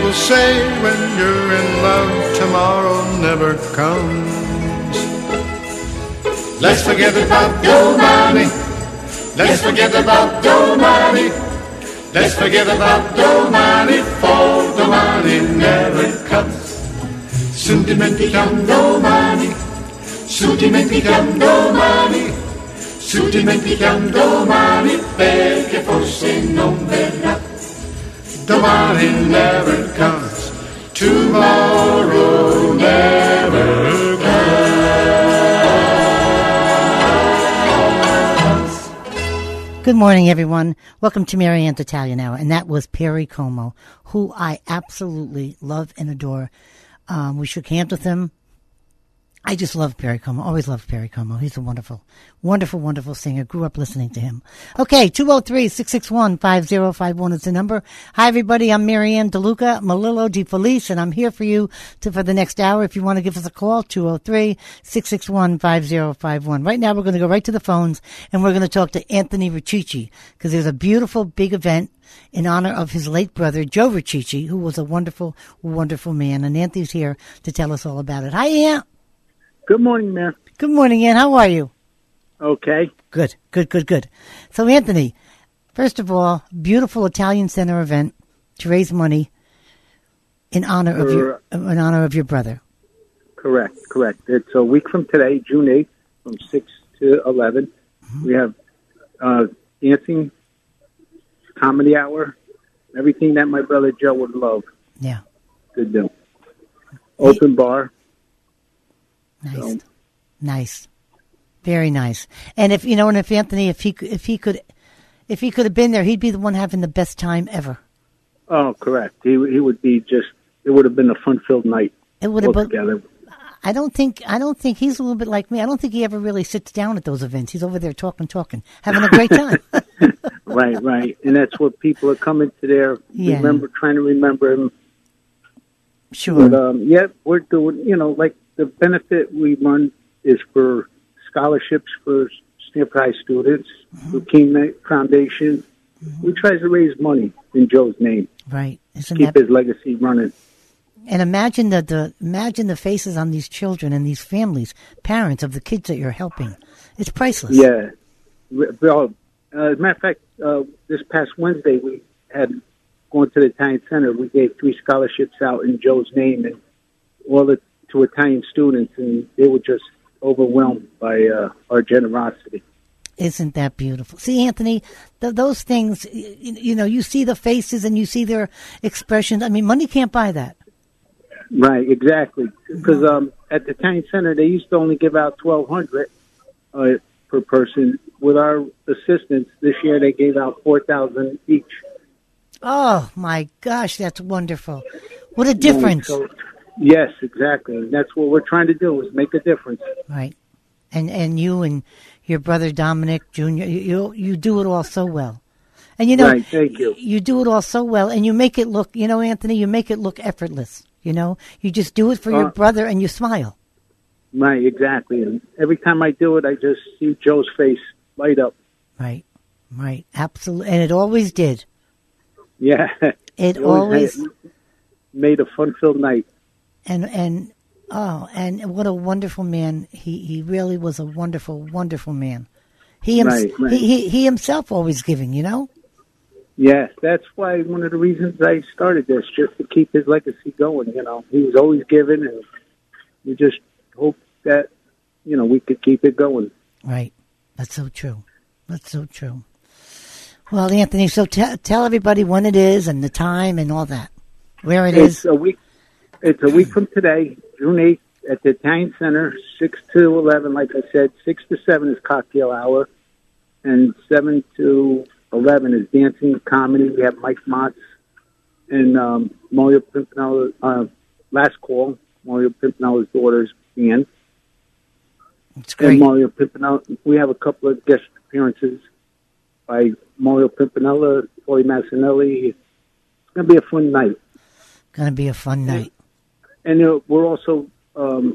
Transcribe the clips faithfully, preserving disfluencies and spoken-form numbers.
people say when you're in love, tomorrow never comes. Let's forget about Domani. Let's forget about Domani. Let's forget about Domani, for Domani never comes. Soon dimentichiamo domani, su dimentichiamo domani, su dimentichiamo domani, perché forse non verrà. Domani never comes, tomorrow never comes. Good morning, everyone. Welcome to Marianne's Italian Hour, and that was Perry Como, who I absolutely love and adore. Um, we shook hands with him. I just love Perry Como. Always loved Perry Como. He's a wonderful, wonderful, wonderful singer. Grew up listening to him. Okay, two oh three, six six one, five oh five one is the number. Hi, everybody. I'm Marianne DeLuca, Malillo Di Felice, and I'm here for you to, for the next hour. If you want to give us a call, two oh three, six six one, five oh five one. Right now, we're going to go right to the phones, and we're going to talk to Anthony Riccici, because there's a beautiful, big event in honor of his late brother, Joe Riccici, who was a wonderful, wonderful man. And Anthony's here to tell us all about it. Hi, Aunt. Good morning, Mayor. Good morning, Aunt. How are you? Okay. Good, good, good, good. So, Anthony, first of all, beautiful Italian Center event to raise money in honor of your in honor of your brother. Correct, correct. It's a week from today, June eighth, from six to eleven. Mm-hmm. We have uh, dancing, comedy hour, everything that my brother Joe would love. Yeah. To do. Open bar. Nice, so. Nice, very nice. And if you know, and if Anthony, if he if he could, if he could have been there, he'd be the one having the best time ever. Oh, correct. He he would be just. It would have been a fun-filled night. It would have been together. I don't think I don't think he's a little bit like me. I don't think he ever really sits down at those events. He's over there talking, talking, having a great time. Right, right, and that's what people are coming to there. Yeah. Remember, trying to remember him. Sure. But um, yeah, we're doing. You know, like. The benefit we run is for scholarships for Stanford High students, mm-hmm. Leukemia Foundation. Mm-hmm. We try to raise money in Joe's name. Right. Isn't keep that... his legacy running. And imagine the, the imagine the faces on these children and these families, parents of the kids that you're helping. It's priceless. Yeah. Well, uh, as a matter of fact, uh, this past Wednesday we had going to the Italian Center. We gave three scholarships out in Joe's name, and all the to Italian students, and they were just overwhelmed by uh, our generosity. Isn't that beautiful? See, Anthony, th- those things, you, you know, you see the faces and you see their expressions. I mean, money can't buy that. Right, exactly. Because um, at the Italian Center, they used to only give out twelve hundred dollars uh, per person. With our assistance, this year they gave out four thousand dollars each. Oh, my gosh, that's wonderful. What a difference. So, yes, exactly. And that's what we're trying to do, is make a difference. Right. And and you and your brother Dominic Junior, you you, you do it all so well. And you know, right, thank you. You do it all so well, and you make it look, you know, Anthony, you make it look effortless. You know, you just do it for uh, your brother and you smile. Right, exactly. And every time I do it, I just see Joe's face light up. Right, right, absolutely. And it always did. Yeah. It always, always made a fun-filled night. And, and, oh, and what a wonderful man. He, he really was a wonderful, wonderful man. He, right, right. he, he, he himself always giving, you know? Yes, that's why one of the reasons I started this, just to keep his legacy going, you know. He was always giving, and we just hope that, you know, we could keep it going. Right. That's so true. That's so true. Well, Anthony, so t- tell everybody when it is and the time and all that, where it it's is. A week, it's a week from today, June eighth, at the Italian Center, six to eleven, like I said. six to seven is cocktail hour, and seven to eleven is dancing, comedy. We have Mike Motz and um, Mario Pimpinella, uh, Last Call, Mario Pimpinella's daughter's band. That's great. And Mario Pimpinella, we have a couple of guest appearances by Mario Pimpinella, Paulie Massinelli. It's going to be a fun night. Going to be a fun night. And, and uh, we're also um,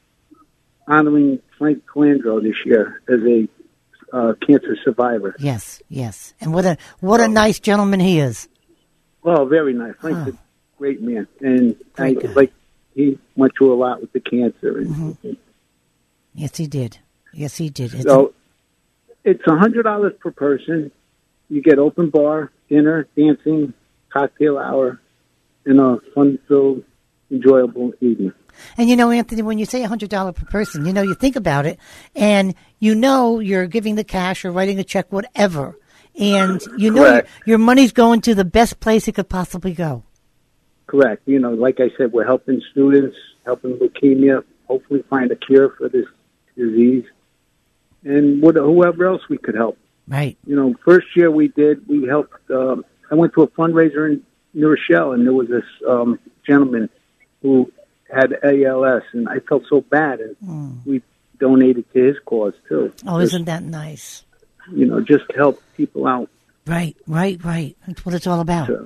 honoring Frank Calandro this year as a uh, cancer survivor. Yes, yes. And what a what a nice gentleman he is. Well, very nice. Frank's oh. a great man. And I, Great guy. like, he went through a lot with the cancer. And, Mm-hmm. Yes, he did. Yes, he did. It's So it's one hundred dollars per person. You get open bar, dinner, dancing, cocktail hour, and a fun-filled, enjoyable evening. And you know, Anthony, when you say one hundred dollars per person, you know, you think about it, and you know you're giving the cash or writing a check, whatever. And you know your, Correct. your money's going to the best place it could possibly go. Correct. You know, like I said, we're helping students, helping leukemia, hopefully find a cure for this disease, and what, whoever else we could help. Right. You know, first year we did, we helped, uh, I went to a fundraiser in New Rochelle, and there was this um, gentleman who had A L S, and I felt so bad, and Mm. we donated to his cause, too. Oh, Just, isn't that nice? you know, just to help people out. Right, right, right. That's what it's all about. So,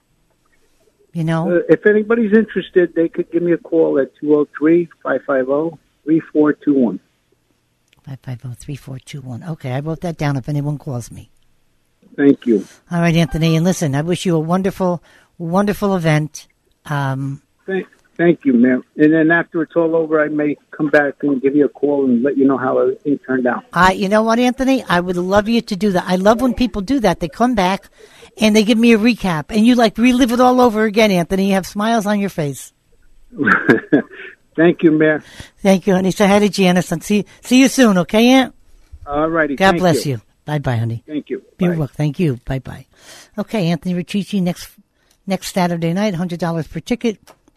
You know? uh, if anybody's interested, they could give me a call at two oh three, five five oh, three four two one. five five zero, three four two one. Okay, I wrote that down if anyone calls me. Thank you. All right, Anthony. And listen, I wish you a wonderful, wonderful event. Um, Thank, thank you, ma'am. And then after it's all over, I may come back and give you a call and let you know how everything turned out. I, you know what, Anthony? I would love you to do that. I love when people do that. They come back and they give me a recap, and you like relive it all over again, Anthony. You have smiles on your face. Thank you, Mayor. Thank you, honey. Say hi to Janice and see see you soon, okay, Aunt? All righty. God Thank bless you. Bye, bye, honey. Thank you. You're Bye. welcome. Thank you. Bye, bye. Okay, Anthony Riccici next next Saturday night, one hundred dollars per ticket.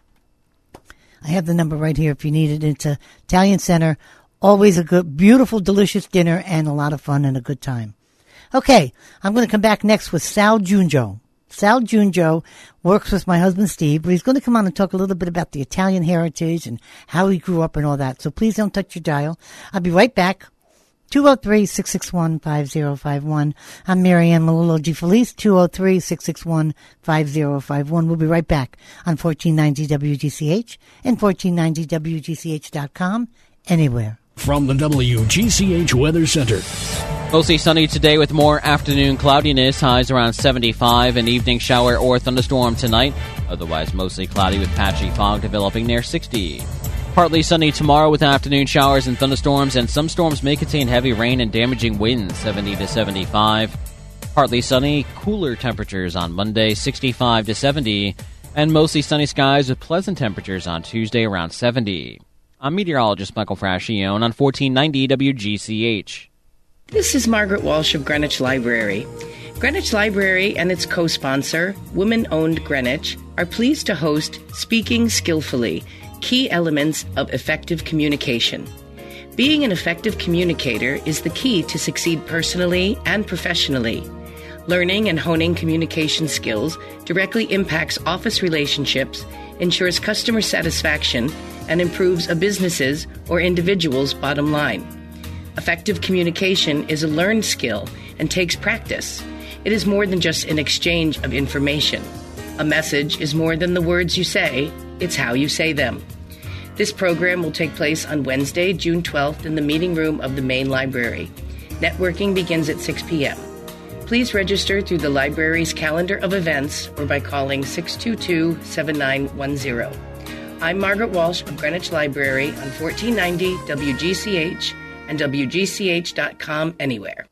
I have the number right here if you need it. It's a Italian Center. Always a good, beautiful, delicious dinner and a lot of fun and a good time. Okay, I'm going to come back next with Sal Junjo. Sal Junjo works with my husband Steve, but he's going to come on and talk a little bit about the Italian heritage and how he grew up and all that. So please don't touch your dial. I'll be right back. two oh three, six six one, five oh five one. I'm Marianne Malullo DeFelice, two oh three, six six one, five oh five one. We'll be right back on fourteen ninety W G C H and fourteen ninety W G C H dot com, anywhere. From the W G C H Weather Center. Mostly sunny today with more afternoon cloudiness, highs around seventy-five, an evening shower or thunderstorm tonight. Otherwise mostly cloudy with patchy fog developing near sixty. Partly sunny tomorrow with afternoon showers and thunderstorms, and some storms may contain heavy rain and damaging winds, seventy to seventy-five. Partly sunny, cooler temperatures on Monday, sixty-five to seventy, and mostly sunny skies with pleasant temperatures on Tuesday around seventy. I'm meteorologist Michael Frascione on fourteen ninety W G C H. This is Margaret Walsh of Greenwich Library. Greenwich Library and its co-sponsor, Women-Owned Greenwich, are pleased to host Speaking Skillfully, Key Elements of Effective Communication. Being an effective communicator is the key to succeed personally and professionally. Learning and honing communication skills directly impacts office relationships, ensures customer satisfaction, and improves a business's or individual's bottom line. Effective communication is a learned skill and takes practice. It is more than just an exchange of information. A message is more than the words you say, it's how you say them. This program will take place on Wednesday, June twelfth in the meeting room of the main library. Networking begins at six p.m. Please register through the library's calendar of events or by calling six two two, seven nine one zero. I'm Margaret Walsh of Greenwich Library on fourteen ninety W G C H and W G C H dot com anywhere.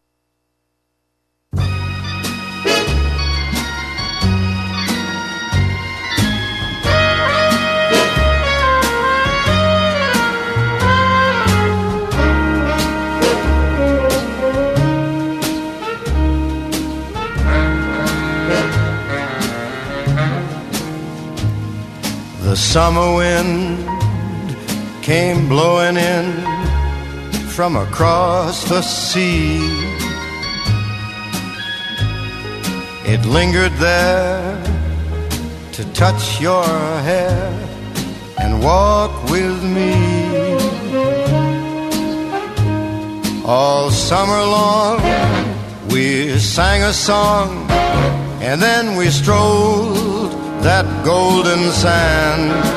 The summer wind came blowing in from across the sea. It lingered there to touch your hair and walk with me. All summer long we sang a song, and then we strolled that golden sand.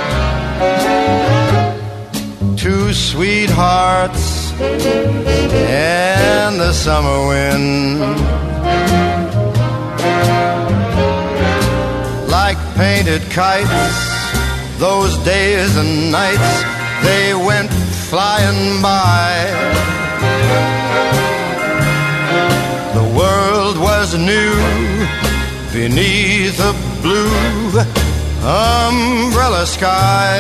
Two sweethearts and the summer wind, like painted kites, those days and nights, they went flying by. The world was new beneath a blue umbrella sky.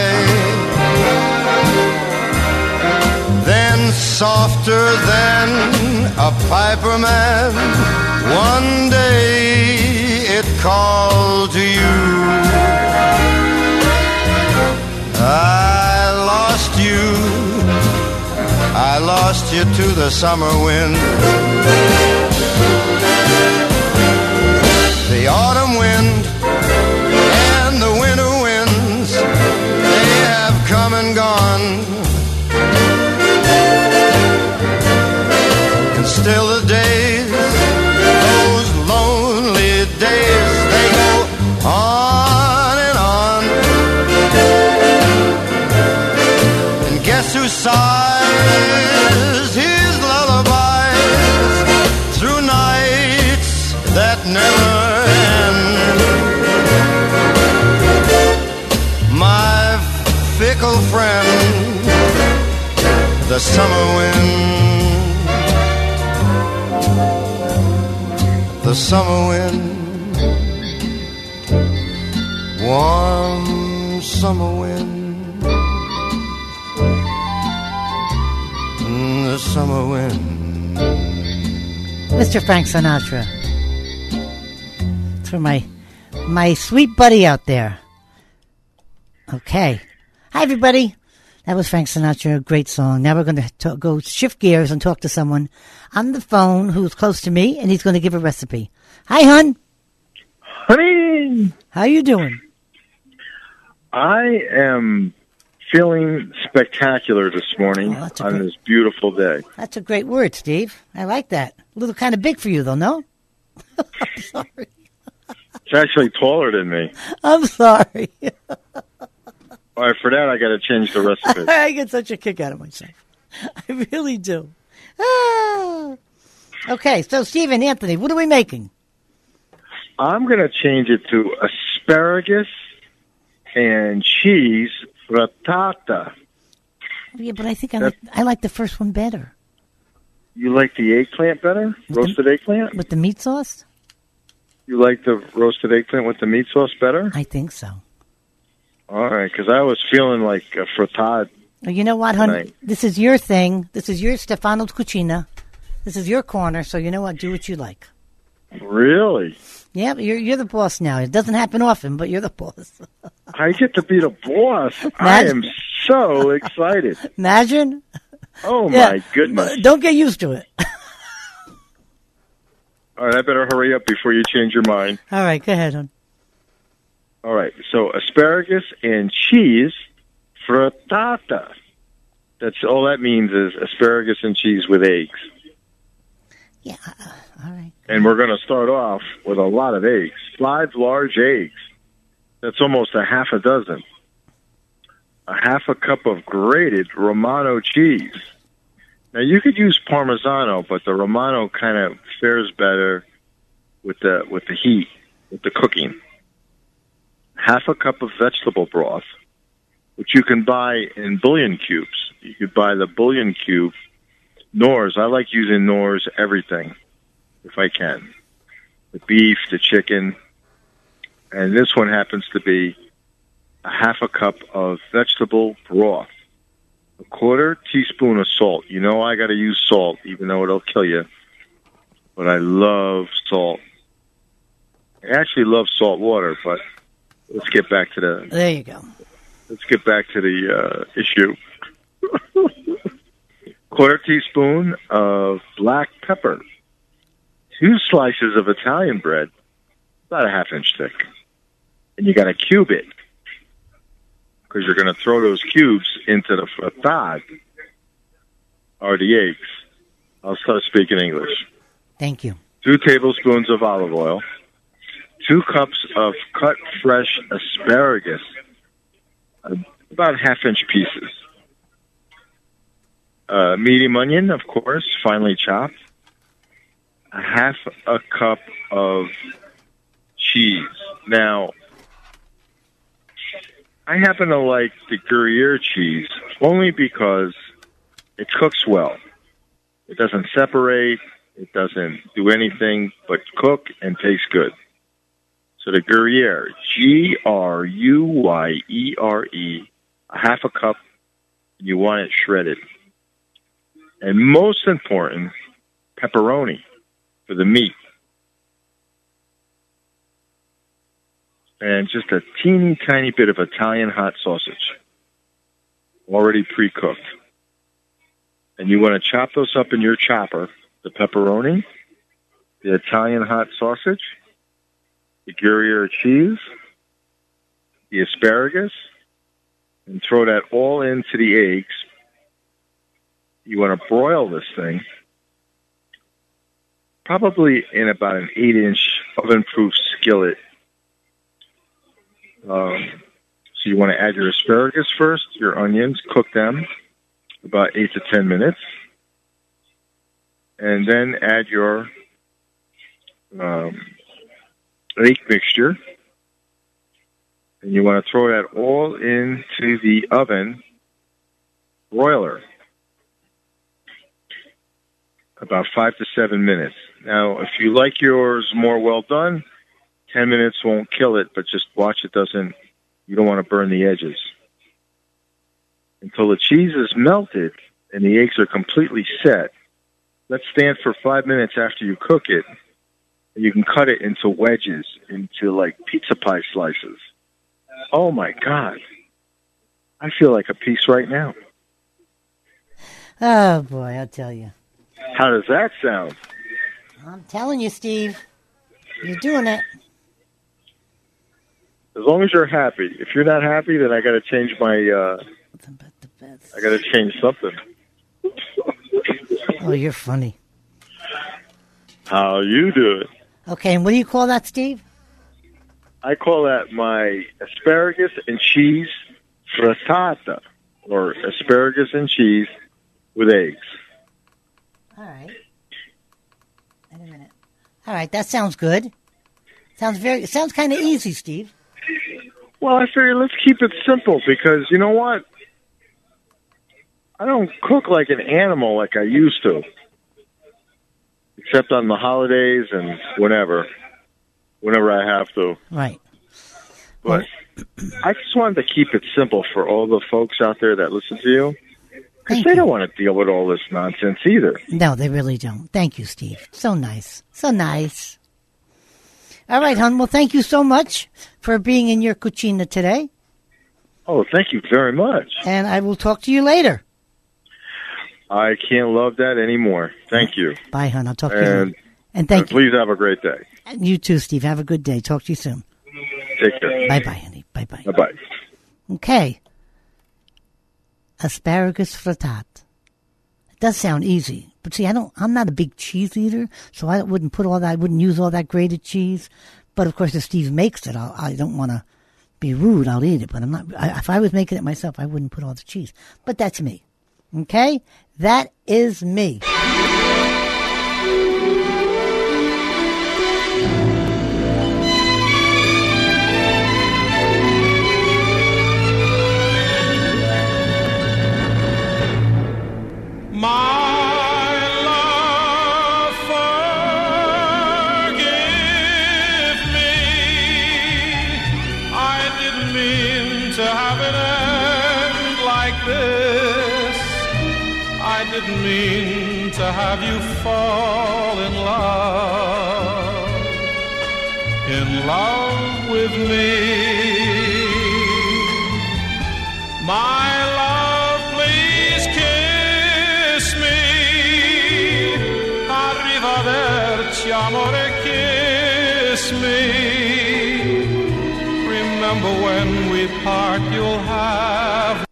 Then softer than a piper man, one day it called to you. I lost you, I lost you to the summer wind. The autumn wind and the winter winds, they have come and gone. And still the days, those lonely days, they go on and on. And guess who sighs his lullabies through nights that never fickle friend, the summer wind, the summer wind, warm summer wind, the summer wind. Mister Frank Sinatra. It's for my my sweet buddy out there. Okay. Hi, everybody. That was Frank Sinatra, a great song. Now we're going to go shift gears and talk to someone on the phone who's close to me, and he's going to give a recipe. Hi, hon. Honey. How you doing? I am feeling spectacular this morning oh, on great, this beautiful day. That's a great word, Steve. I like that. A little kind of big for you, though, no? I'm sorry. It's actually taller than me. I'm sorry. All right, for that, I got to change the recipe. I get such a kick out of myself. I really do. Ah. Okay, so Steve and Anthony, what are we making? I'm going to change it to asparagus and cheese frittata. Yeah, but I think I like, I like the first one better. You like the eggplant better? With roasted the, eggplant? With the meat sauce? You like the roasted eggplant with the meat sauce better? I think so. All right, because I was feeling like a frittata. You know what, hon? This is your thing. This is your Stefano's Cucina. This is your corner, so you know what? Do what you like. Really? Yeah, but you're, you're the boss now. It doesn't happen often, but you're the boss. I get to be the boss. I am so excited. Imagine? Oh, yeah. my goodness. Don't get used to it. All right, I better hurry up before you change your mind. All right, go ahead, hon. All right, so asparagus and cheese frittata. That's all that means is asparagus and cheese with eggs. Yeah, uh, all right. And we're going to start off with a lot of eggs, five large eggs. That's almost a half a dozen. A half a cup of grated Romano cheese. Now, you could use Parmesano, but the Romano kind of fares better with the with the heat, with the cooking. Half a cup of vegetable broth, which you can buy in bouillon cubes. You could buy the bouillon cube. Knorr's, I like using Knorr's everything, if I can. The beef, the chicken, and this one happens to be a half a cup of vegetable broth, a quarter teaspoon of salt. You know I got to use salt, even though it'll kill you, but I love salt. I actually love salt water, but let's get back to the... There you go. Let's get back to the uh, issue. Quarter teaspoon of black pepper. Two slices of Italian bread, about a half inch thick. And you got to cube it, because you're going to throw those cubes into the frittata, or the eggs. I'll start speaking English. Thank you. Two tablespoons of olive oil. Two cups of cut fresh asparagus, about half-inch pieces. Uh, medium onion, of course, finely chopped. A half a cup of cheese. Now, I happen to like the Gruyere cheese only because it cooks well. It doesn't separate. It doesn't do anything but cook and taste good. So the Gruyere, G R U Y E R E, a half a cup. You want it shredded. And most important, pepperoni for the meat. And just a teeny tiny bit of Italian hot sausage, already pre-cooked. And you want to chop those up in your chopper, the pepperoni, the Italian hot sausage, the Gruyere cheese, the asparagus, and throw that all into the eggs. You want to broil this thing, probably in about an eight-inch oven-proof skillet. Um, so you want to add your asparagus first, your onions, cook them about eight to ten minutes, and then add your um, egg mixture, and you want to throw that all into the oven broiler about five to seven minutes. Now, if you like yours more well done, ten minutes won't kill it, but just watch it doesn't, you don't want to burn the edges. Until the cheese is melted and the eggs are completely set, let stand for five minutes after you cook it. And you can cut it into wedges, into like pizza pie slices. Oh my God. I feel like a piece right now. Oh boy, I'll tell you. How does that sound? I'm telling you, Steve. You're doing it. As long as you're happy. If you're not happy, then I got to change my. Uh, I got to change something. Oh, you're funny. How you do it? Okay, and what do you call that, Steve? I call that my asparagus and cheese frittata, or asparagus and cheese with eggs. All right. Wait a minute. All right, that sounds good. Sounds very. Sounds kind of easy, Steve. Well, I figured let's keep it simple because you know what? I don't cook like an animal like I used to, except on the holidays and whenever, whenever I have to. Right. But I just wanted to keep it simple for all the folks out there that listen to you, because they you. don't want to deal with all this nonsense either. No, they really don't. Thank you, Steve. So nice. So nice. All right, hon. Well, thank you so much for being in your cucina today. Oh, thank you very much. And I will talk to you later. I can't love that anymore. Thank you. Bye, hon. I'll talk to and, you. And thank and you. Please have a great day. And you too, Steve. Have a good day. Talk to you soon. Take care. Bye-bye, honey. Bye-bye. Bye-bye. Okay. Asparagus frittata. It does sound easy. But see, I don't, I'm not a big cheese eater, so I wouldn't put all that, I wouldn't use all that grated cheese. But of course, if Steve makes it, I'll, I don't want to be rude. I'll eat it. But I'm not, I, if I was making it myself, I wouldn't put all the cheese. But that's me. Okay? That is me. My love, forgive me. I didn't mean to have it end like this. I didn't mean to have you fall in love, in love with me. My love, please kiss me. Arrivederci, amore, kiss me. Remember when we part, you'll have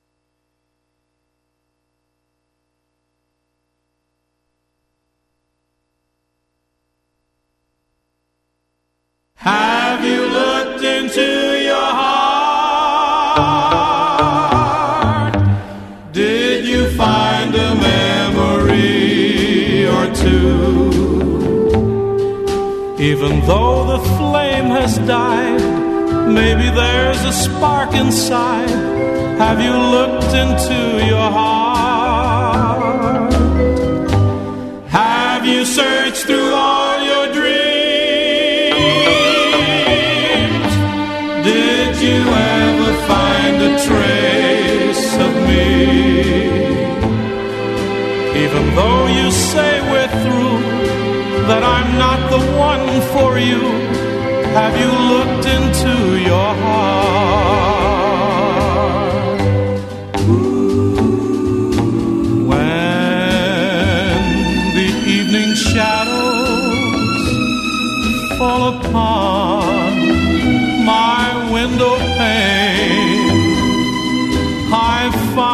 Have you looked into your heart? Did you find a memory or two? Even though the flame has died, Maybe there's a spark inside. Have you looked into your heart? Have you searched through all your dreams? Did you ever find a trace of me? Even though you say we're through, that I'm not the one for you, have you looked into your heart? When the evening shadows fall upon my window pane, I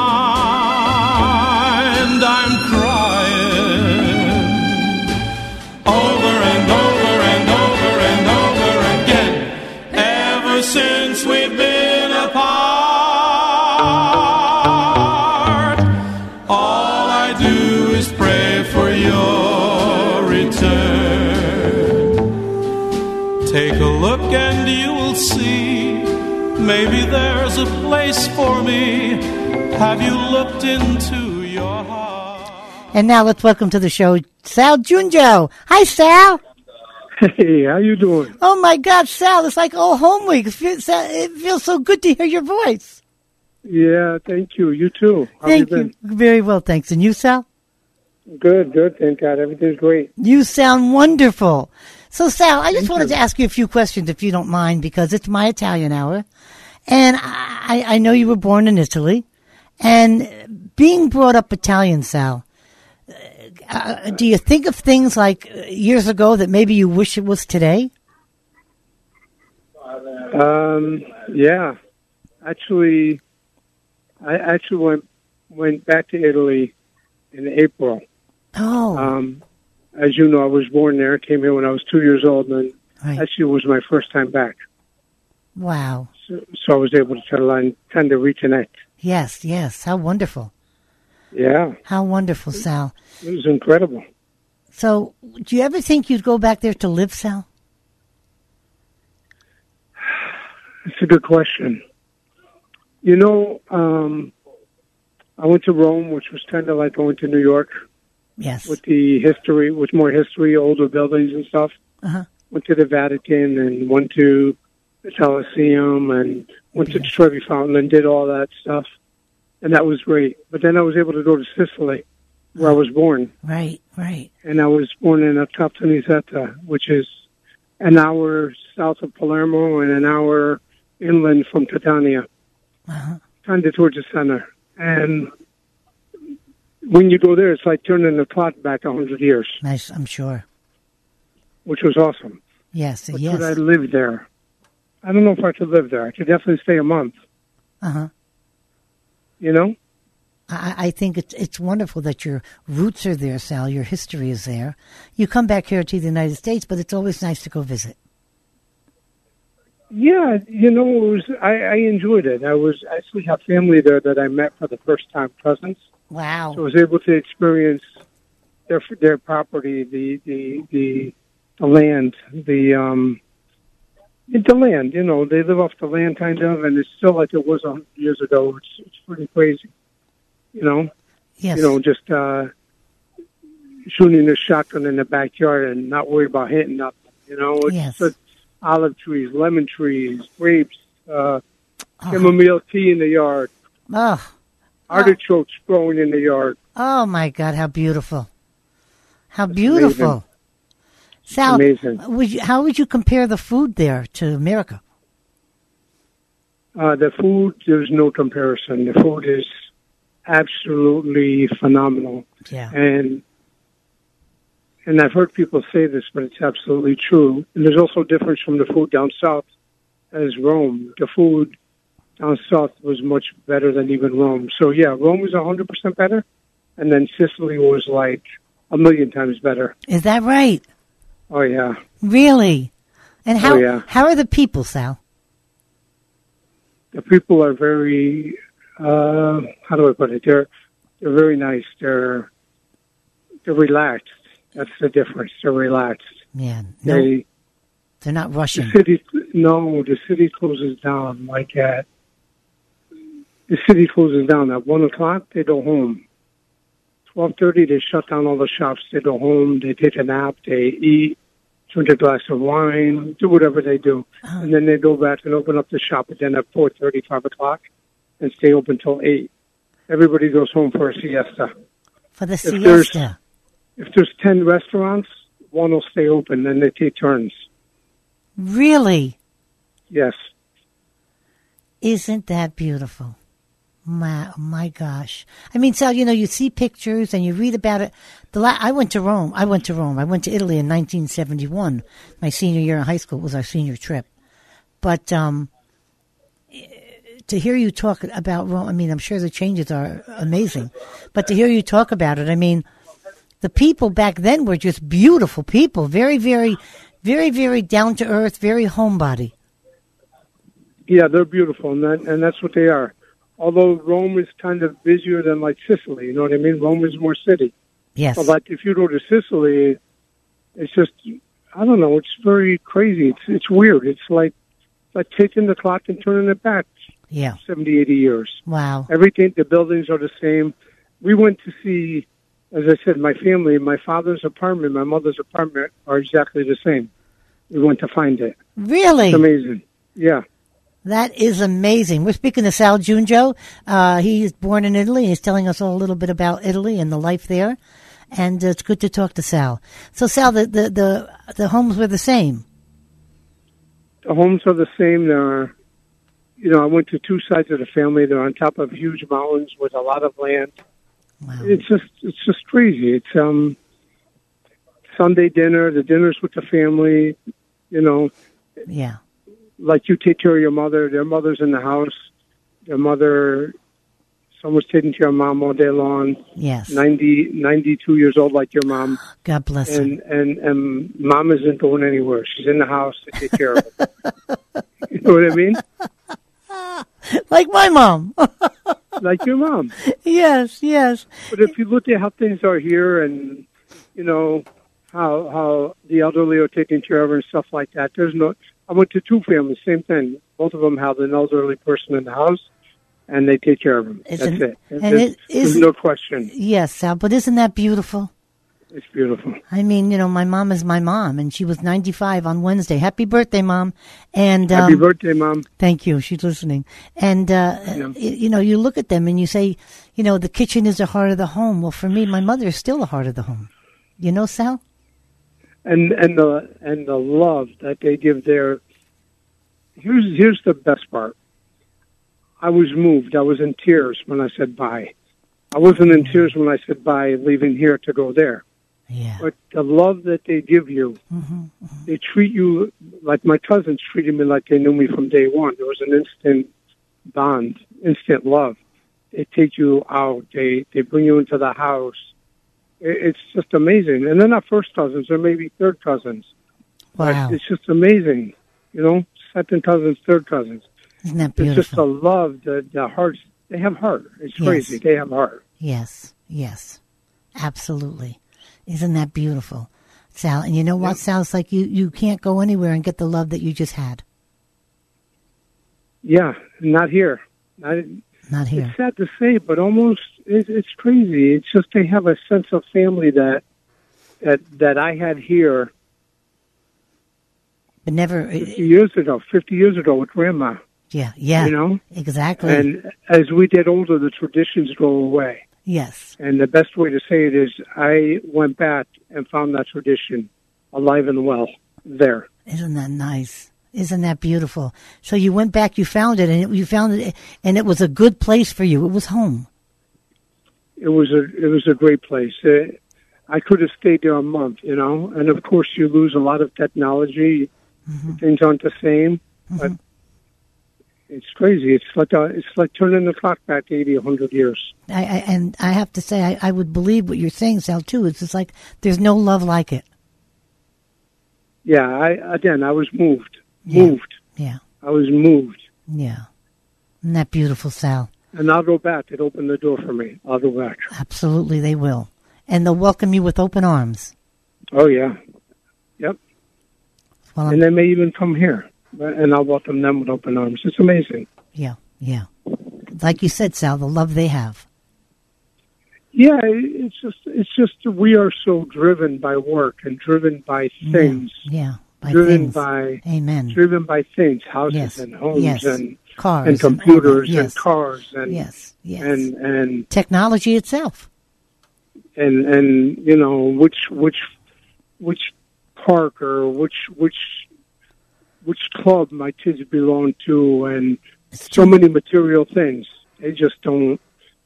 find I'm crying over and over and over and over again. Ever since we've been apart, all I do is pray for your return. Take a look and you will see, maybe there's a place for me. Have you looked into your heart? And now let's welcome to the show Sal Junjo. Hi, Sal. Hey, how you doing? Oh, my God, Sal, it's like old home week. It feels, Sal, it feels so good to hear your voice. Yeah, thank you. You too. How Thank you. you. Very well, thanks. And you, Sal? Good, good. Thank God. Everything's great. You sound wonderful. So, Sal, I just Thank wanted you. to ask you a few questions, if you don't mind, because it's my Italian hour. And I, I know you were born in Italy. And being brought up Italian, Sal, uh, do you think of things like years ago that maybe you wish it was today? Um, yeah. Actually, I actually went went back to Italy in April. Oh. Um, as you know, I was born there. Came here when I was two years old, and Right. actually it was my first time back. Wow. So, so I was able to try to kind of reconnect. Yes, yes. How wonderful. Yeah, How wonderful, Sal. it was incredible. So, do you ever think you'd go back there to live, Sal? It's a good question. You know, um, I went to Rome, which was kind of like going to New York Yes. with the history, with more history, older buildings and stuff. Uh-huh. Went to the Vatican and went to the Colosseum and went to the Trevi Fountain and did all that stuff. And that was great. But then I was able to go to Sicily, where I was born. Right, right. And I was born in Toftanizetta, which is an hour south of Palermo and an hour inland from Catania, Uh-huh. kind of towards the center. And when you go there, it's like turning the clock back a hundred years, Nice, I'm sure. which was awesome. Yes, But yes. could I live there? I don't know if I could live there. I could definitely stay a month, Uh-huh. you know? I, I think it's it's wonderful that your roots are there, Sal. Your history is there. You come back here to the United States, but it's always nice to go visit. Yeah, you know, it was, I, I enjoyed it. I was actually have family there that I met for the first time, cousins. Wow. So I was able to experience their their property, the the the, the land, the um, the land. You know, they live off the land, kind of, and it's still like it was a hundred years ago. It's it's pretty crazy. You know, Yes. you know, just uh, shooting a shotgun in the backyard and not worry about hitting nothing. You know, it's Yes. just olive trees, lemon trees, grapes, uh, Oh. chamomile tea in the yard, Oh. artichokes growing in the yard. Oh, my God, how beautiful. How beautiful. amazing. Sal, Amazing. would you, how would you compare the food there to America? Uh, the food, there's no comparison. The food is absolutely phenomenal. Yeah. And and I've heard people say this, but it's absolutely true. And there's also a difference from the food down south as Rome. The food down south was much better than even Rome. So, yeah, Rome was one hundred percent better. And then Sicily was like a million times better. Is that right? Oh, yeah. Really? And how Oh, yeah. how are the people, Sal? The people are very, uh, how do I put it? They're, they're very nice. They're, they're relaxed. That's the difference. They're relaxed. Yeah. No. They, They're not rushing. The city, no, the city closes down like at, the city closes down at one o'clock, they go home. twelve thirty, they shut down all the shops, they go home, they take a nap, they eat, drink a glass of wine, do whatever they do. Oh. And then they go back and open up the shop again at four thirty, five o'clock, and stay open till eight. Everybody goes home for a siesta. For the If siesta. there's, if there's ten restaurants, one will stay open, then they take turns. Really? Yes. Isn't that beautiful? My, my gosh. I mean, Sal, you know, you see pictures and you read about it. The la- I went to Rome. I went to Rome. I went to Italy in nineteen seventy-one. My senior year in high school was our senior trip. But um, to hear you talk about Rome, I mean, I'm sure the changes are amazing. But to hear you talk about it, I mean, the people back then were just beautiful people. Very, very, very, very down to earth, very homebody. Yeah, they're beautiful, and that, and that's what they are. Although Rome is kind of busier than like Sicily, you know what I mean? Rome is more city. Yes. But like if you go to Sicily, it's just, I don't know, it's very crazy. It's it's weird. It's like like taking the clock and turning it back Yeah. seventy, eighty years. Wow. Everything, the buildings are the same. We went to see, as I said, my family, my father's apartment, my mother's apartment are exactly the same. We went to find it. Really? It's amazing. Yeah. That is amazing. We're speaking to Sal Giungo. Uh, he's born in Italy. He's telling us all a little bit about Italy and the life there. And uh, it's good to talk to Sal. So, Sal, the, the, the, the homes were the same. The homes are the same. They're, you know, I went to two sides of the family. They're on top of huge mountains with a lot of land. Wow. It's just, it's just crazy. It's um, Sunday dinner. The dinner's with the family. You know, Yeah. like you take care of your mother. Their mother's in the house. Their mother, someone's taking care of mom all day long. Yes. ninety, ninety-two years old, like your mom. God bless her. And, and, and mom isn't going anywhere. She's in the house to take care of it. You know what I mean? Like my mom. Like your mom. Yes, yes. But if you look at how things are here and, you know, how how the elderly are taken care of and stuff like that, there's no... I went to two families, same thing. Both of them have an elderly person in the house, and they take care of them. Isn't- That's it. and There's, it there's isn't- no question. Yes, Sal, but isn't that beautiful? It's beautiful. I mean, you know, my mom is my mom, and she was ninety-five on Wednesday. Happy birthday, Mom. And um, Happy birthday, Mom. Thank you. She's listening. And, uh, Yeah. y- you know, you look at them and you say, you know, the kitchen is the heart of the home. Well, for me, my mother is still the heart of the home. You know, Sal? And and the and the love that they give their... Here's, here's the best part. I was moved. I was in tears when I said bye. I wasn't in tears when I said bye, leaving here to go there. Yeah. But the love that they give you, Mm-hmm. they treat you like my cousins treated me like they knew me from day one. There was an instant bond, instant love. They take you out. They they bring you into the house. It, it's just amazing. And they're not first cousins. They're maybe third cousins. Wow. But it's just amazing. You know, second cousins, third cousins. Isn't that It's just the beautiful? love, the, the hearts. They have heart. It's Yes. crazy. They have heart. Yes, yes. Absolutely. Isn't that beautiful, Sal? And you know what, Sal? It's like you, you can't go anywhere and get the love that you just had. Yeah, not here. Not, Not here. It's sad to say, but almost it, it's crazy. It's just they have a sense of family that that that I had here But never... fifty years ago, fifty years ago with Grandma. Yeah, yeah. You know? Exactly. And as we get older, the traditions go away. Yes. And the best way to say it is I went back and found that tradition alive and well there. Isn't that nice? Isn't that beautiful? So you went back, you found it, and it, you found it, and it was a good place for you. It was home. It was a it was a great place. Uh, I could have stayed there a month, you know. And of course, you lose a lot of technology. Mm-hmm. Things aren't the same, Mm-hmm. but it's crazy. It's like a, it's like turning the clock back eighty, a hundred years. I, I, and I have to say, I, I would believe what you're saying, Sal, too. It's just like there's no love like it. Yeah, I again, I was moved, Yeah. moved. Yeah, I was moved, yeah. Isn't that beautiful, Sal? and I'll go back. It opened the door for me. I'll go back. Absolutely, they will. And they'll welcome you with open arms. Oh yeah, yep. Well, and they may even come here, and I'll welcome them with open arms. It's amazing. Yeah, yeah. Like you said, Sal, the love they have. Yeah, it's just it's just we are so driven by work and driven by things. Yeah, yeah by driven things. by Amen. Driven by things, houses yes. and homes yes. and cars and computers and, and, and cars and yes, yes. and and technology itself. And and you know which which which park or which which which club my kids belong to, and so many material things. They just don't.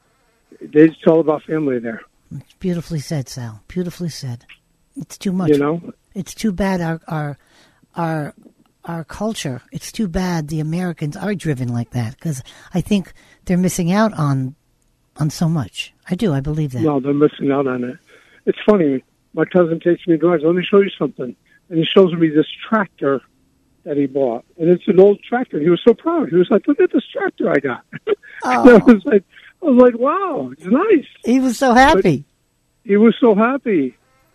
It's all about family there. It's beautifully said, Sal. Beautifully said. It's too much. You know, it's too bad our our our our culture. It's too bad the Americans are driven like that, because I think they're missing out on on so much. I do. I believe that. No, they're missing out on it. It's funny. My cousin takes me to let me show you something, and he shows me this tractor that he bought, and it's an old tractor. He was so proud. He was like, "Look at this tractor I got." Oh. And I was like, "I was like, wow, it's nice." He was so happy. But he was so happy,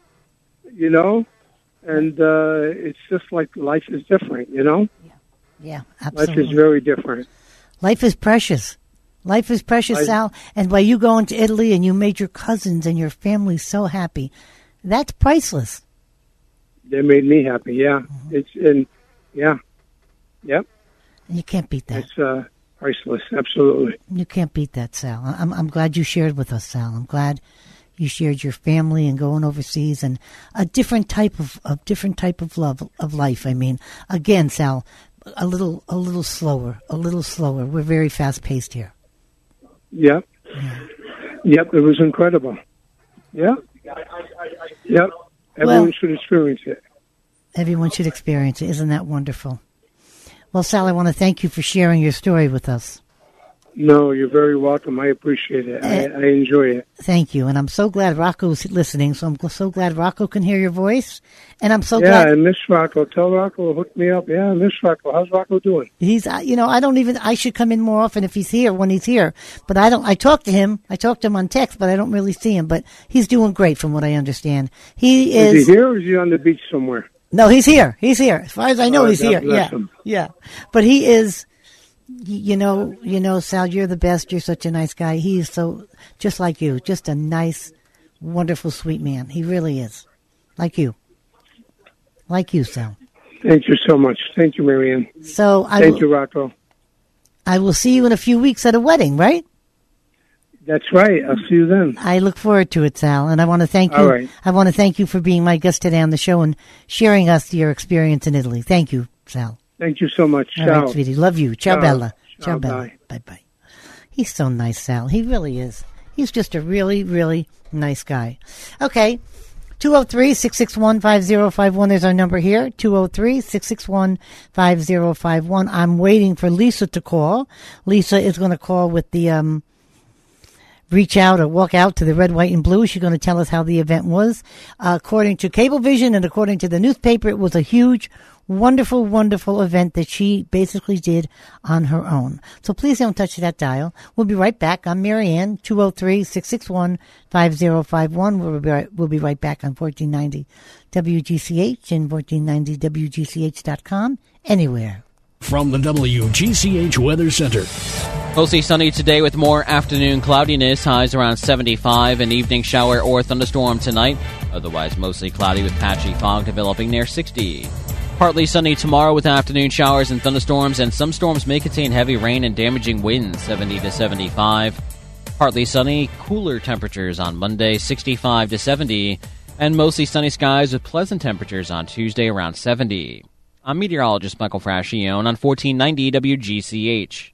you know, and uh, it's just like life is different, you know. Yeah, yeah, absolutely. Life is very different. Life is precious. Life is precious, I, Sal. And by you going to Italy and you made your cousins and your family so happy, that's priceless. They made me happy. Yeah, mm-hmm. it's and yeah, yep. You can't beat that. It's uh, priceless. Absolutely. You can't beat that, Sal. I'm I'm glad you shared with us, Sal. I'm glad you shared your family and going overseas and a different type of a different type of love of life. I mean, again, Sal, a little a little slower, a little slower. We're very fast paced here. Yep. Yeah. Yep. It was incredible. Yep. Yep. Everyone well, should experience it. Everyone should experience it. Isn't that wonderful? Well, Sal, I want to thank you for sharing your story with us. No, you're very welcome. I appreciate it. Uh, I, I enjoy it. Thank you. And I'm so glad Rocco's listening, so I'm so glad Rocco can hear your voice. And I'm so yeah, glad... Yeah, I miss Rocco. Tell Rocco, hook me up. Yeah, I miss Rocco. How's Rocco doing? He's, uh, you know, I don't even... I should come in more often if he's here, when he's here. But I don't... I talk to him. I talk to him on text, but I don't really see him. But he's doing great from what I understand. He is... Is he here or is he on the beach somewhere? No, he's here. He's here. As far as I know, oh, he's God here. Bless Yeah, him. yeah. But he is... You know, you know, Sal, you're the best. You're such a nice guy. He's so, just like you, just a nice, wonderful, sweet man. He really is. Like you. Like you, Sal. Thank you so much. Thank you, Marianne. So I Thank will, you, Rocco. I will see you in a few weeks at a wedding, right? That's right. I'll see you then. I look forward to it, Sal. And I want to thank you. All right. I want to thank you for being my guest today on the show and sharing us your experience in Italy. Thank you, Sal. Thank you so much. All Ciao. right, sweetie. Love you. Ciao, Ciao. Bella. Ciao, Ciao, Bella. bye. Bye-bye. He's so nice, Sal. He really is. He's just a really, really nice guy. Okay. two oh three, six six one, five oh five one is our number here. two oh three, six six one, five oh five one. I'm waiting for Lisa to call. Lisa is going to call with the... um. reach out or walk out to the red, white, and blue. She's going to tell us how the event was. Uh, according to Cablevision and according to the newspaper, it was a huge, wonderful, wonderful event that she basically did on her own. So please don't touch that dial. We'll be right back. I'm Marianne, two oh three, six six one, five oh five one. We'll be right, we'll be right back on fourteen ninety W G C H and fourteen ninety W G C H dot com. Anywhere. From the W G C H Weather Center. Mostly sunny today with more afternoon cloudiness, highs around seventy-five, an evening shower or thunderstorm tonight. Otherwise mostly cloudy with patchy fog developing near sixty. Partly sunny tomorrow with afternoon showers and thunderstorms, and some storms may contain heavy rain and damaging winds, seventy to seventy-five. Partly sunny, cooler temperatures on Monday, sixty-five to seventy, and mostly sunny skies with pleasant temperatures on Tuesday around seventy. I'm meteorologist Michael Frascione on fourteen ninety W G C H.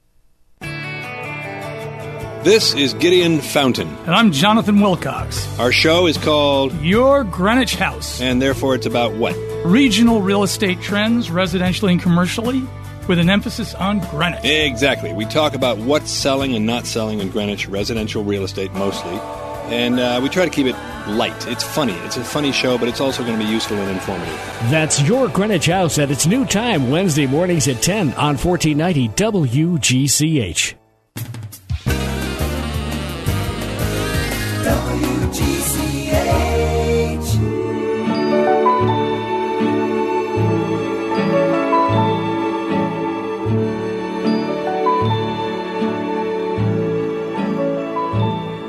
This is Gideon Fountain. And I'm Jonathan Wilcox. Our show is called Your Greenwich House. And therefore it's about what? Regional real estate trends, residentially and commercially, with an emphasis on Greenwich. Exactly. We talk about what's selling and not selling in Greenwich, residential real estate mostly. And uh, we try to keep it light. It's funny. It's a funny show, but it's also going to be useful and informative. That's Your Greenwich House at its new time, Wednesday mornings at ten on fourteen ninety W G C H. W G C H.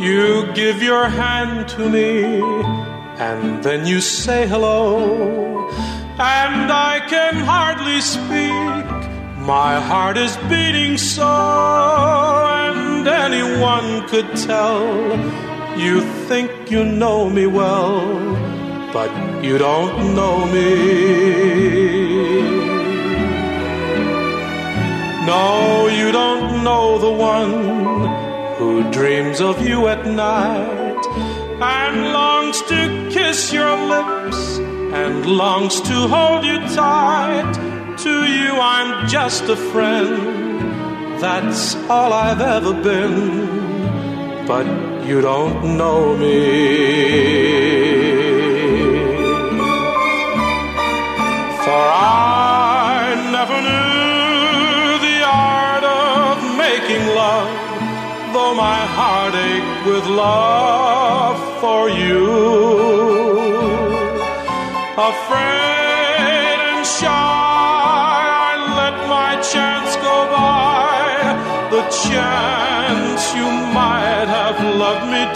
You give your hand to me, and then you say hello, and I can hardly speak. My heart is beating so, and anyone could tell. You think you know me well, but you don't know me. No, you don't know the one who dreams of you at night and longs to kiss your lips and longs to hold you tight. To you I'm just a friend, that's all I've ever been, but you don't know me. For I never knew the art of making love, though my heart ached with love for you. Afraid and shy, I let my chance go by, the chance you might have loved me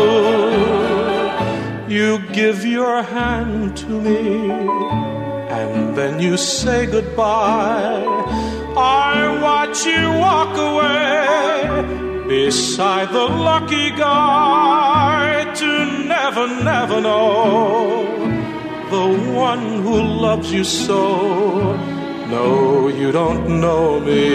too. You give your hand to me, and then you say goodbye. I watch you walk away beside the lucky guy, to never, never know the one who loves you so. No, you don't know me.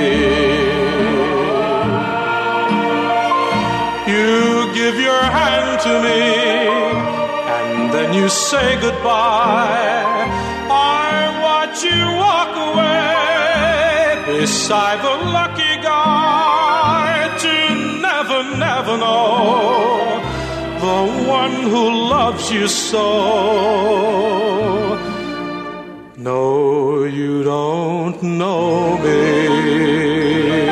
You give your hand to me, and then you say goodbye. I watch you walk away beside the lucky guy, to never, never know the one who loves you so. No, you don't know me.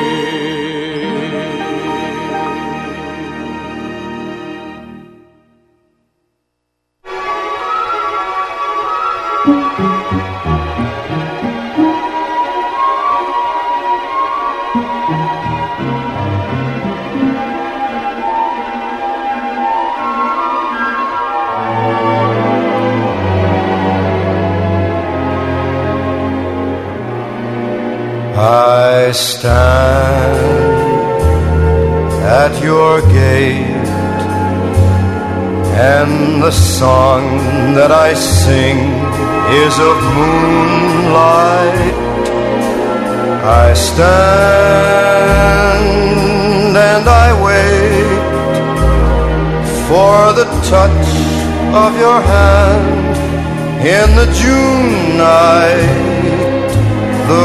I stand at your gate, and the song that I sing is of moonlight. I stand and I wait for the touch of your hand in the June night. The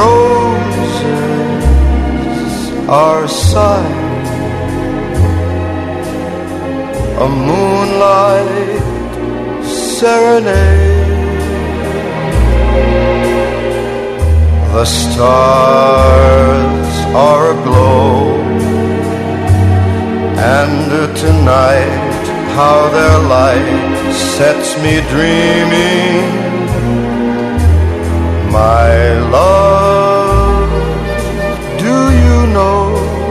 roses are sighing, a moonlight serenade. The stars are aglow, and tonight how their light sets me dreaming. My love, do you know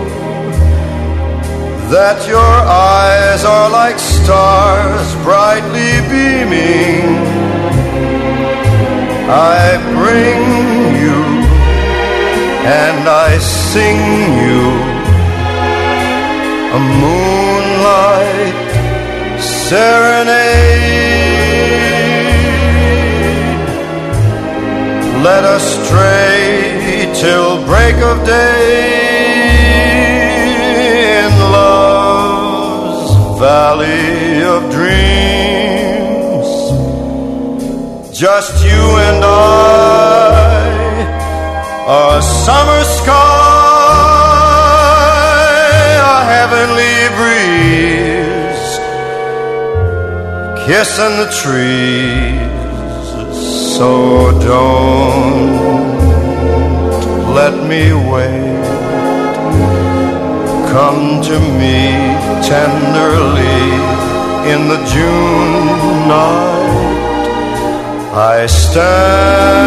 that your eyes are like stars brightly beaming? I bring you and I sing you a moonlight serenade. Let us stray till break of day in love's valley of dreams. Just you and I, a summer sky, a heavenly breeze, kissing the trees. So don't let me wait. Come to me tenderly in the June night. I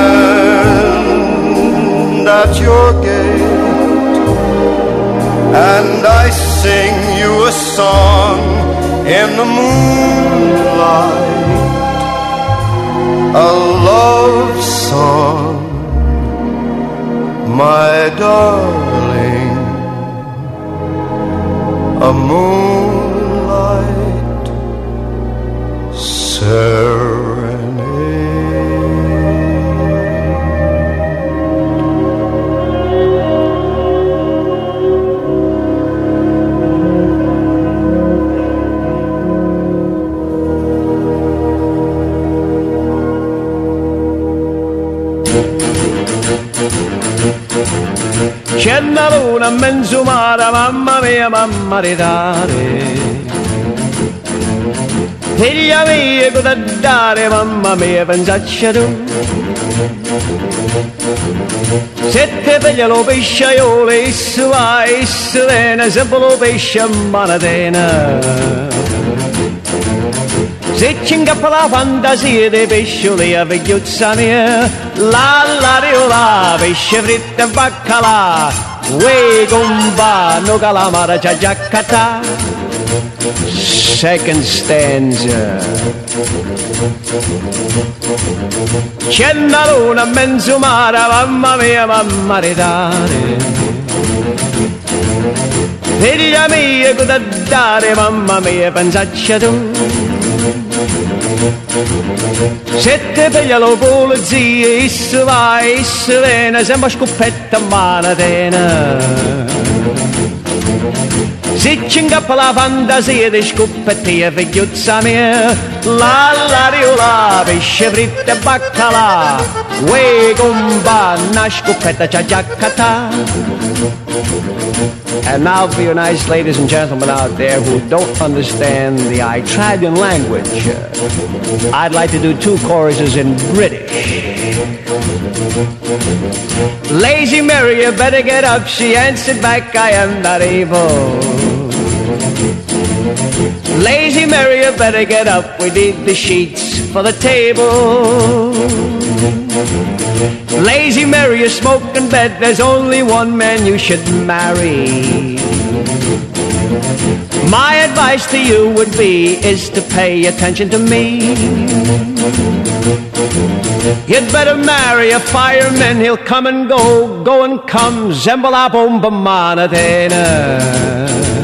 stand at your gate, and I sing you a song in the moonlight, a love song, my darling, a moonlight serenade. C'è una luna in mezzo mare, mamma mia, mamma ridare. Figlia mia, cosa dare, mamma mia, pensaccia tu. Se te piglia lo pesciaiolo, isso va, isso viene, sempre lo pesce a manatena. Se ci incappa la fantasia dei pescioli a vecchiuzza mia, la la riola, pesce fritto e baccalà, uè compa, no calamara c'ha già catà. Second stanza. C'è una luna in mezzo mare, mamma mia, mamma ridare. Figlia mia, cosa dare, mamma mia, pensaccia tu. Se te piglia lo polizia, isso va, isso viene, sembra scoppetta a manatena. Se ci incappa la fantasia di scoppettia, figliuzza mia, la la riola, pesce fritto e baccalà, uè compa, una scoppetta c'ha già catà. And now for you nice ladies and gentlemen out there who don't understand the Italian language, uh, I'd like to do two choruses in British. Lazy Mary, you better get up, she answered back, I am not able. Lazy Mary, you better get up, we need the sheets for the table. Lazy Mary, you smoke in bed, there's only one man you should marry. My advice to you would be, is to pay attention to me. You'd better marry a fireman, he'll come and go, go and come, zembola bomba manatena.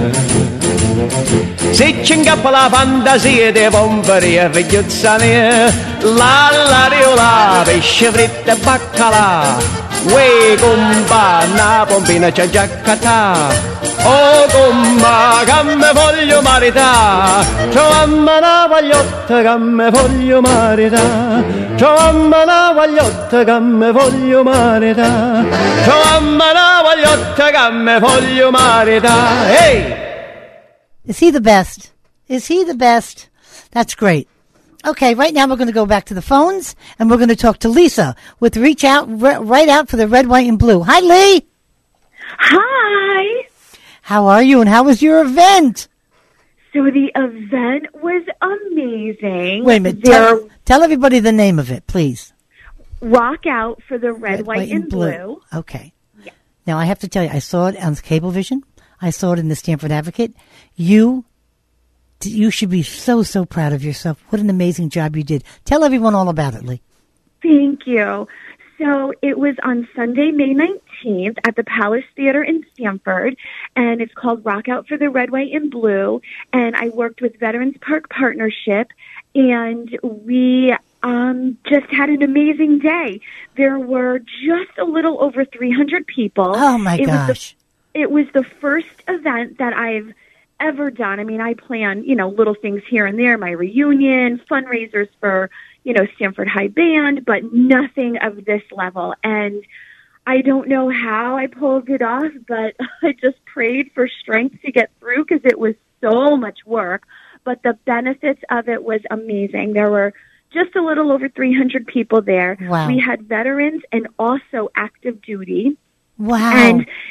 Se ci incappa la fantasia dei pomperi e figliuzza mia, la la riola, pesce fritto e baccalà, uè compa, una pompina c'ha già catà. Oh compa, che me voglio marità, trovamma una pagliotta che me voglio marità, trovamma una pagliotta che me voglio marità, trovamma una pagliotta che me voglio marità. Hey! Is he the best? Is he the best? That's great. Okay, right now we're going to go back to the phones, and we're going to talk to Lisa with Reach Out, Right Out for the Red, White, and Blue. Hi, Lee. Hi. How are you, and how was your event? So the event was amazing. Wait a minute. Tell, tell everybody the name of it, please. Rock Out for the Red, Red White, White, and Blue. blue. Okay. Yeah. Now, I have to tell you, I saw it on Cablevision. I saw it in the Stanford Advocate. You, you should be so, so proud of yourself. What an amazing job you did. Tell everyone all about it, Lee. Thank you. So it was on Sunday, May nineteenth at the Palace Theater in Stanford, and it's called Rock Out for the Red, White, and Blue. And I worked with Veterans Park Partnership, and we um, just had an amazing day. There were just a little over three hundred people. Oh, my it gosh. Was the, it was the first event that I've ever done. I mean, I plan, you know, little things here and there, my reunion, fundraisers for, you know, Stanford High Band, but nothing of this level. And I don't know how I pulled it off, but I just prayed for strength to get through because it was so much work. But the benefits of it was amazing. There were just a little over three hundred people there. Wow. We had veterans and also active duty. Wow. And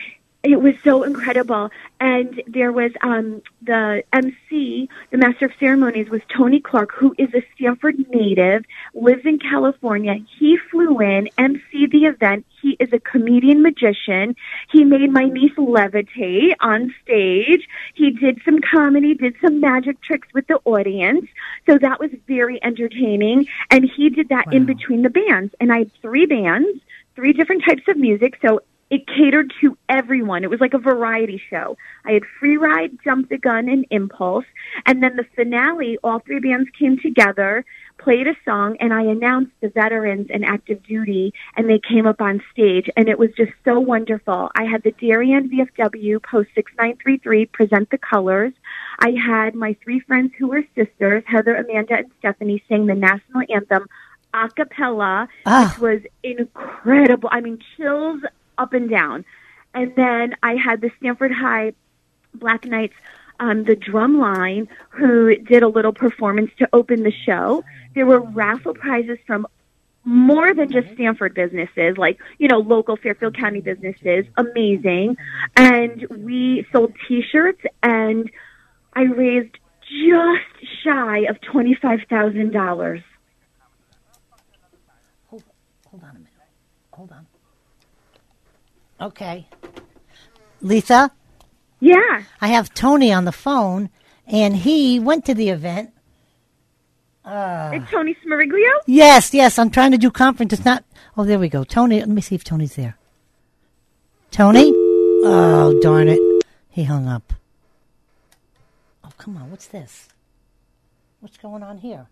It was so incredible. And there was um, the M C, the Master of Ceremonies, was Tony Clark, who is a Stanford native, lives in California. He flew in, emceed the event. He is a comedian magician. He made my niece levitate on stage. He did some comedy, did some magic tricks with the audience. So that was very entertaining. And he did that wow. in between the bands. And I had three bands, three different types of music. So it catered to everyone. It was like a variety show. I had Free Ride, Jump the Gun, and Impulse. And then the finale, all three bands came together, played a song, and I announced the veterans and active duty, and they came up on stage. And it was just so wonderful. I had the Darien V F W Post six nine three three present the colors. I had my three friends who were sisters, Heather, Amanda, and Stephanie, sing the national anthem a cappella, ah. which was incredible. I mean, chills up and down. And then I had the Stanford High Black Knights, um, the drum line, who did a little performance to open the show. There were raffle prizes from more than just Stanford businesses, like, you know, local Fairfield County businesses. Amazing. And we sold T-shirts, and I raised just shy of twenty-five thousand dollars. Hold, hold on a minute. Hold on. Okay. Lisa? Yeah. I have Tony on the phone, and he went to the event. Uh, it's Tony Smeriglio? Yes, yes. I'm trying to do conference. It's not. Oh, there we go. Tony, let me see if Tony's there. Tony? Oh, darn it. He hung up. Oh, come on. What's this? What's going on here?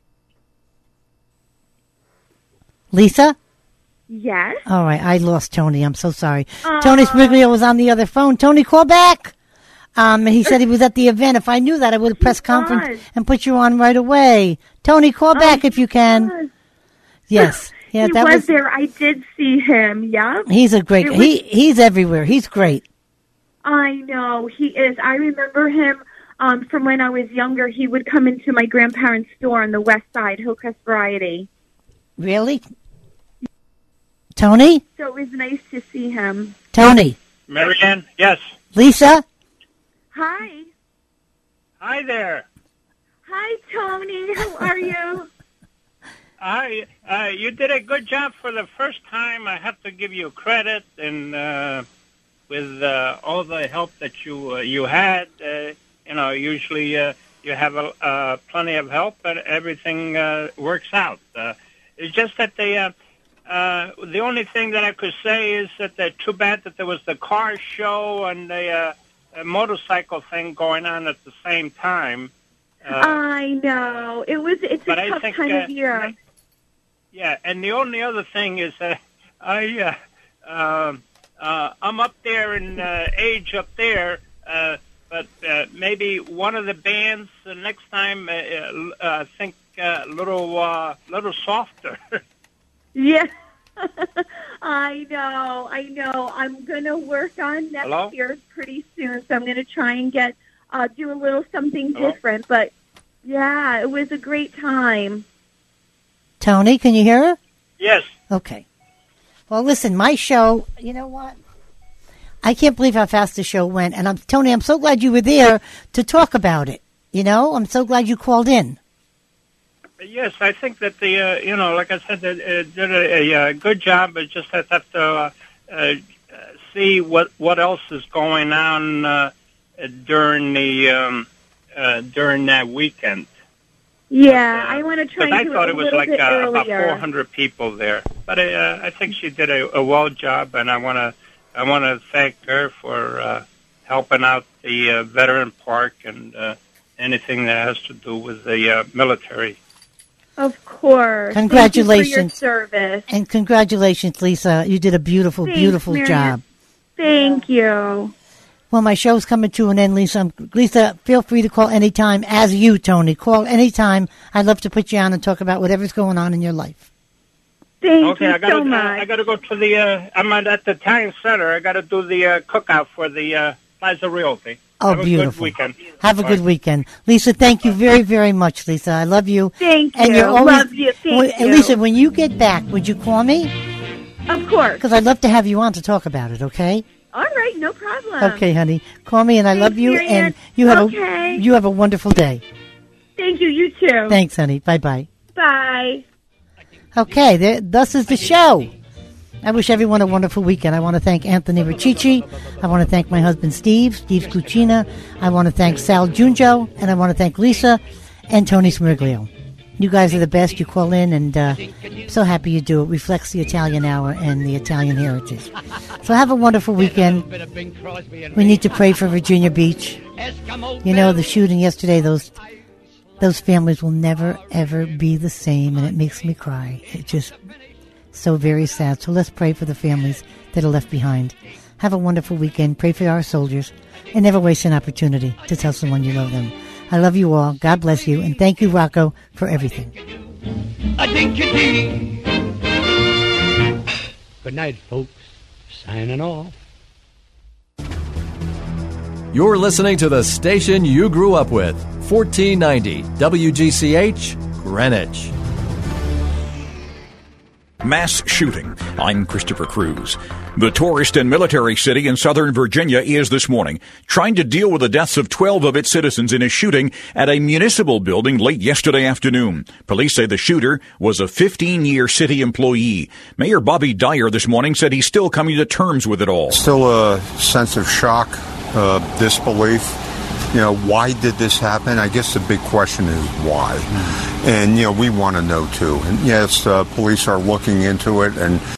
Lisa? Yes. All right, I lost Tony. I'm so sorry. Uh, Tony Smeriglio was on the other phone. Tony, call back. Um, he said he was at the event. If I knew that, I would have pressed conference was. and put you on right away. Tony, call oh, back if you can. Was. Yes. Yeah, he that was, was there. I did see him. Yeah. He's a great. Was, he he's everywhere. He's great. I know he is. I remember him um, from when I was younger. He would come into my grandparents' store on the west side, Hillcrest Variety. Really? Tony? So it was nice to see him. Tony? Marianne? Yes. Lisa? Hi. Hi there. Hi, Tony. How are you? Hi. Uh, you did a good job for the first time. I have to give you credit, and uh, with uh, all the help that you uh, you had, uh, you know, usually uh, you have a, uh, plenty of help, but everything uh, works out. Uh, it's just that they... Uh, Uh, the only thing that I could say is that they're too bad that there was the car show and the uh, motorcycle thing going on at the same time. Uh, I know. It was. It's a tough think, time uh, of year. Yeah, and the only other thing is that I, uh, uh, uh, I'm up there in uh, age up there, uh, but uh, maybe one of the bands uh, next time, uh, uh, I think a uh, little, uh, little softer. Yeah, I know, I know. I'm going to work on next Hello? year pretty soon, so I'm going to try and get, uh, do a little something Hello? different. But, yeah, it was a great time. Tony, can you hear her? Yes. Okay. Well, listen, my show, you know what? I can't believe how fast the show went. And I'm Tony, I'm so glad you were there to talk about it. You know, I'm so glad you called in. Yes, I think that the, uh, you know, like I said, they uh, did a, a, a good job, but just have to uh, uh, see what what else is going on uh, during the um, uh, during that weekend. Yeah, but, uh, I want to try and I do thought it, it was a like bit uh, about earlier. four hundred people there, but uh, I think she did a, a well job, and I want to I want to thank her for uh, helping out the uh, veteran park and uh, anything that has to do with the uh, military. Of course. Congratulations. Thank you for your service. And congratulations, Lisa. You did a beautiful, Thanks, beautiful Marianne. job. Thank you. Well, my show's coming to an end, Lisa. Lisa, feel free to call anytime, as you, Tony. Call anytime. I'd love to put you on and talk about whatever's going on in your life. Thank okay, you I gotta, so much. Uh, I got to go to the, uh, I'm at the Italian Center. I got to do the uh, cookout for the uh, Plaza Realty. Oh, Have beautiful. a good weekend. Have a Bye. good weekend. Lisa, thank you very, very much, Lisa. I love you. Thank and you. You're always, Love you. Thank well, you. Lisa, when you get back, would you call me? Of course. Because I'd love to have you on to talk about it, okay? All right, no problem. Okay, honey. Call me, and I Thanks, love you, Marianne. and you have Okay. a you have a wonderful day. Thank you. You too. Thanks, honey. Bye bye. Bye. Okay, there, thus is the show. I wish everyone a wonderful weekend. I want to thank Anthony Riccici. I want to thank my husband Steve, Steve Cucina. I want to thank Sal Junjo, and I want to thank Lisa and Tony Smirglio. You guys are the best. You call in, and uh, I'm so happy you do. It reflects the Italian hour and the Italian heritage. So have a wonderful weekend. We need to pray for Virginia Beach. You know, the shooting yesterday, those those families will never, ever be the same, and it makes me cry. It's just so very sad. So let's pray for the families that are left behind. Have a wonderful weekend. Pray for our soldiers, and never waste an opportunity to tell someone you love them. I love you all. God bless you. And thank you, Rocco, for everything. Good night, folks. Signing off. You're listening to the station you grew up with. fourteen ninety W G C H, Greenwich. Mass shooting. I'm Christopher Cruz. The tourist and military city in Southern Virginia is this morning trying to deal with the deaths of twelve of its citizens in a shooting at a municipal building late yesterday afternoon. Police say the shooter was a fifteen-year city employee. Mayor Bobby Dyer this morning said he's still coming to terms with it all. Still a sense of shock, uh, disbelief. You know, why did this happen? I guess the big question is why. Mm-hmm. And, you know, we want to know, too. And, yes, uh, police are looking into it, and